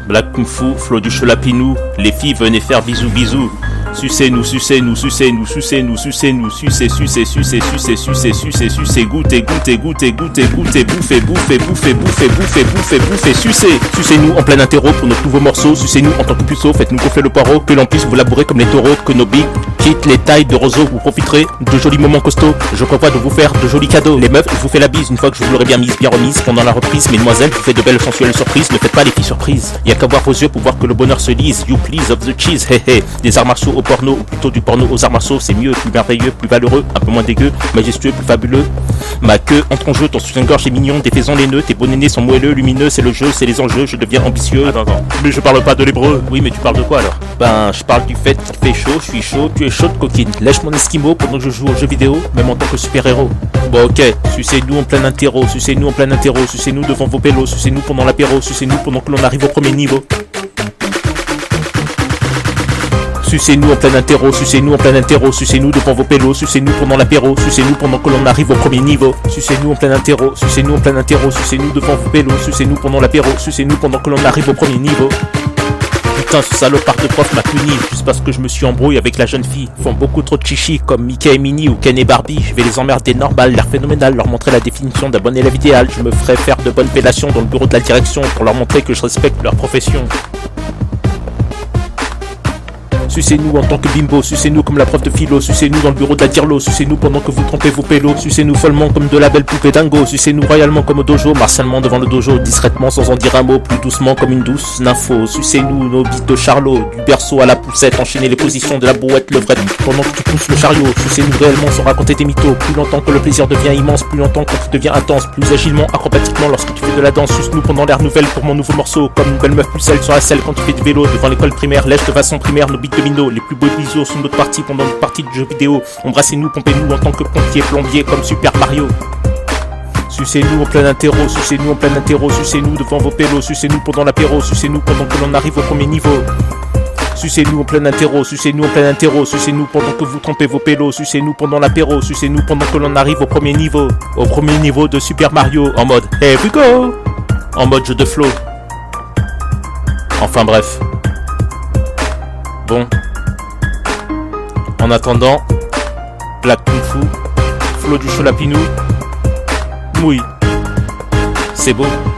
Black Kung Fu, Flo du Cholapinou. Les filles venez faire bisous bisous. Sucez-nous, sucez-nous, sucez-nous, sucez-nous, sucez-nous, sucez, sucez, sucez, sucez, sucez, sucez, sucez, goûtez, goûtez, goûtez, goûtez, goûtez, bouffez, bouffez, bouffez, bouffez, bouffez, bouffez, bouffez, sucez. Sucez-nous en plein interro pour notre nouveau morceau. Sucez-nous en tant que puceau, faites-nous gonfler le poireau. Que l'on puisse vous labourer comme les taureaux, que nos bigs quittent les tailles de roseaux. Vous profiterez de jolis moments costauds. Je prévois de vous faire de jolis cadeaux. Les meufs, je vous fais la bise une fois que je vous l'aurai bien mise, bien remise. Pendant la reprise, mesdemoiselles, je vous fais de belles sensuelles surprises. Ne faites pas les filles surprises. Y'a qu'à voir vos yeux pour voir que le bonheur se lise. You please of the cheese, hé hé. Des arts martiaux au porno, ou plutôt du porno aux arts martiaux, c'est mieux, plus merveilleux, plus valeureux, un peu moins dégueu, majestueux, plus fabuleux. Ma queue entre en jeu, ton soutien-gorge est mignon, défaisant les nœuds, tes beaux nénés sont moelleux, lumineux, c'est le jeu, c'est les enjeux, je deviens ambitieux. Attends. Mais je parle pas de l'hébreu. Oui, mais tu parles de quoi alors? Ben, je parle du fait qu'il fait chaud, je suis chaud, tu es chaude coquine. Lèche mon esquimau pendant que je joue aux jeux vidéo, même en tant que super-héros. Bon, ok, sucez-nous en plein interro, sucez-nous en plein interro, sucez-nous devant vos pélos, sucez-nous pendant l'apéro, sucez-nous pendant que l'on arrive au premier niveau. Sucez-nous en plein interro, sucez-nous en plein interro, sucez-nous devant vos pélos, sucez-nous pendant l'apéro, sucez-nous pendant que l'on arrive au premier niveau. Sucez-nous en plein interro, sucez-nous en plein interro, sucez-nous devant vos pélos, sucez-nous pendant l'apéro, sucez-nous pendant que l'on arrive au premier niveau. Putain, ce salopard de prof m'a puni juste parce que je me suis embrouillé avec la jeune fille. Ils font beaucoup trop de chichi comme Mickey et Minnie ou Ken et Barbie. Je vais les emmerder normal, l'air phénoménal, leur montrer la définition d'un bon élève idéal. Je me ferai faire de bonnes fellations dans le bureau de la direction pour leur montrer que je respecte leur profession. Sucez-nous en tant que bimbo, sucez-nous comme la prof de philo, sucez-nous dans le bureau de la dirlo, sucez-nous pendant que vous trompez vos pélos, sucez-nous follement comme de la belle poupée dingo, sucez-nous royalement comme au dojo, martialement devant le dojo, discrètement sans en dire un mot, plus doucement comme une douce nympho, sucez-nous nos bites de charlot, du berceau à la poussette, enchaînez les positions de la brouette levrette pendant que tu pousses le chariot, sucez-nous réellement sans raconter tes mythos, plus longtemps que le plaisir devient immense, plus longtemps quand il devient intense, plus agilement, acrobatiquement lorsque tu fais de la danse, suce-nous pendant l'air nouvelle pour mon nouveau morceau, comme une belle meuf pucelle sur la selle quand tu fais du vélo devant l'école primaire, lèche de façon primaire nos bites de minot, les plus beaux bisous sont notre partie pendant notre partie de jeux vidéo, embrassez-nous, pompez-nous en tant que pompier plombier comme Super Mario. Sucez-nous en plein interro, sucez-nous en plein interro, sucez-nous devant vos pélos, sucez-nous pendant l'apéro, sucez-nous pendant que l'on arrive au premier niveau. Sucez-nous en plein interro, sucez-nous en plein interro, sucez-nous pendant que vous trompez vos pélos, sucez-nous pendant l'apéro, sucez-nous pendant que l'on arrive au premier niveau. Au premier niveau de Super Mario, en mode Here we go, en mode jeu de flow. Enfin bref. Bon. En attendant, Black Kung Fu, Flo du Cholapinou, oui, c'est beau.